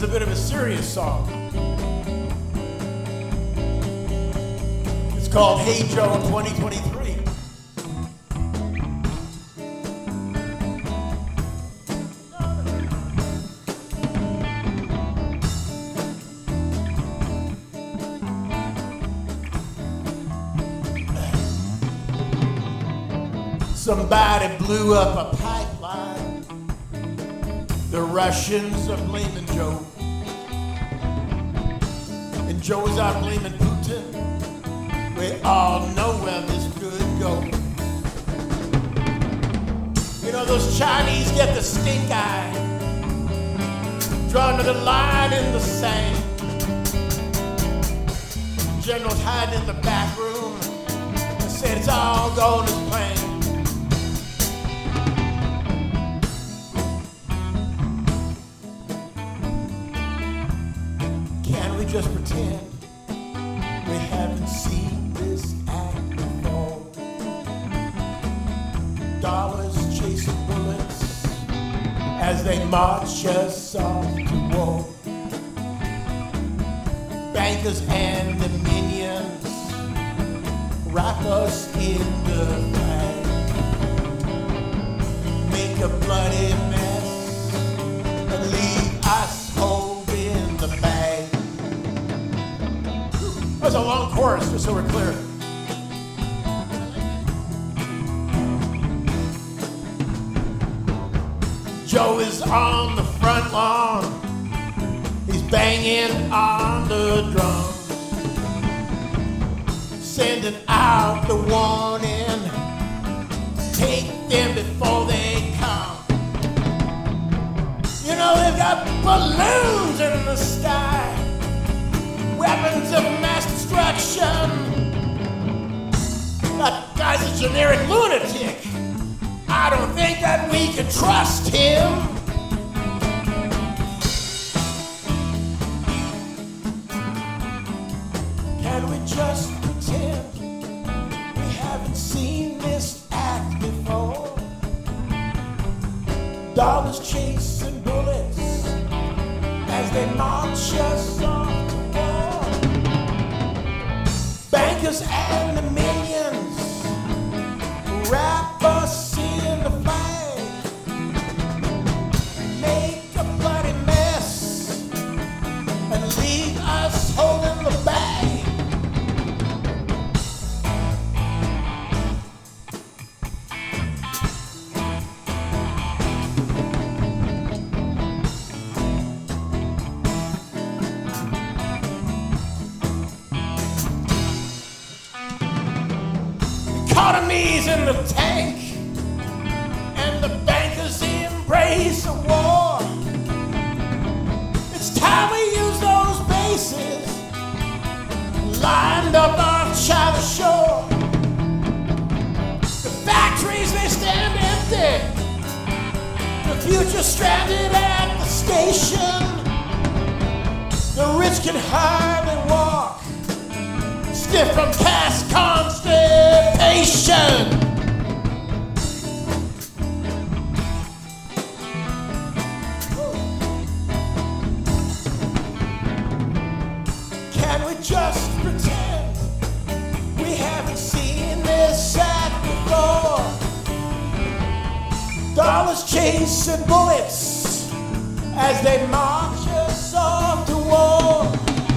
is a bit of a serious song. It's called Hey Joe 2023. Somebody blew up a pipeline. The Russians are blaming Joe. And Joe is out blaming Putin. We all know where this could go. You know, those Chinese get the stink eye, drawing the line in the sand. General's hiding in the back room and said it's all going as planned. Can we just pretend we haven't seen this act before? Dollars chasing bullets as they march us off to war. Bankers and the minions wrap us in the flag, make a bloody mess and leave us holding the bag. That was a long chorus, just so we're clear. Joe is on the front lawn. He's banging on the drums, sending out the warning, take them before they come. You know, they've got balloons in the sky, weapons of mass destruction. That guy's a generic lunatic. I don't think that we can trust him. Can we just pretend we haven't seen this act before? Dollars chasing bullets as they march us off to war. Bankers and the minions wrap us in the flag, make a bloody mess and leave us holding the bag. Economy's in the tank, and the bankers embrace a war. It's time we use those bases lined up on China shore. The factories, they stand empty, the future stranded at the station. The rich can hardly walk, stiff from past constipation. Can we just pretend we haven't seen this act before? Dollars chasing bullets as they march us off to war.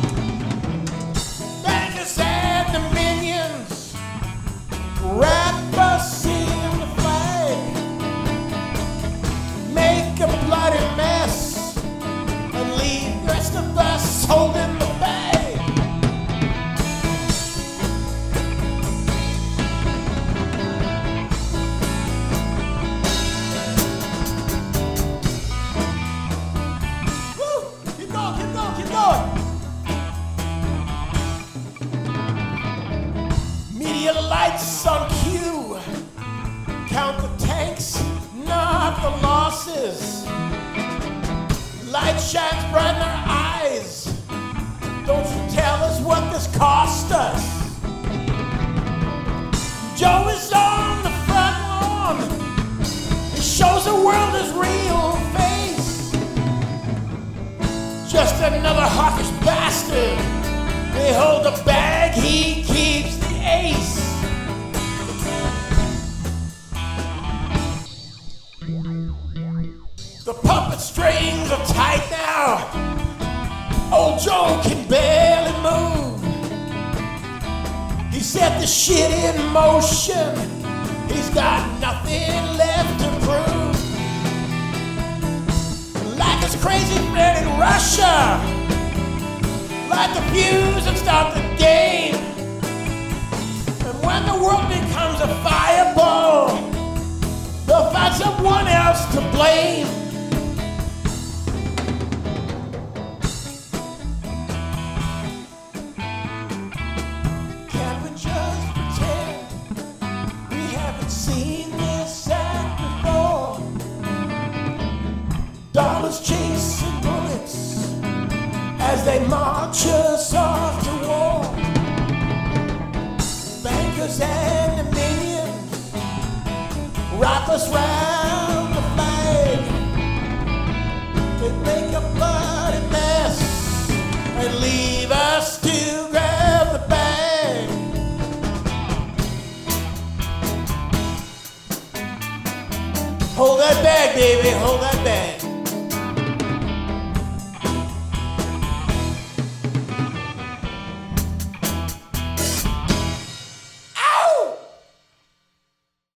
Bankers and the minions wrap us in the flag, make a bloody mess and leave the rest of us holding the bag. Keep going. Media lights on cue, count the tanks, not the losses. Light shines bright in our eyes. Don't you tell us what this cost us. Joe is on the front lawn. He shows the world his real face. another hawkish bastard. They hold the bag, he keeps the ace. The puppet strings are tight now. Old Joe can barely move. He set the shit in motion. He's got nothing left to prove. Like his crazy friend in Russia, light the fuse and start the game. And when the world becomes a fireball, they'll find someone else to blame. Can't we just pretend we haven't seen this act before? Dollars chasing bullets as they march us off to war. Bankers and the minions wrap us round the flag. They make a bloody mess and leave us to grab the bag. Hold that bag, baby, hold that bag.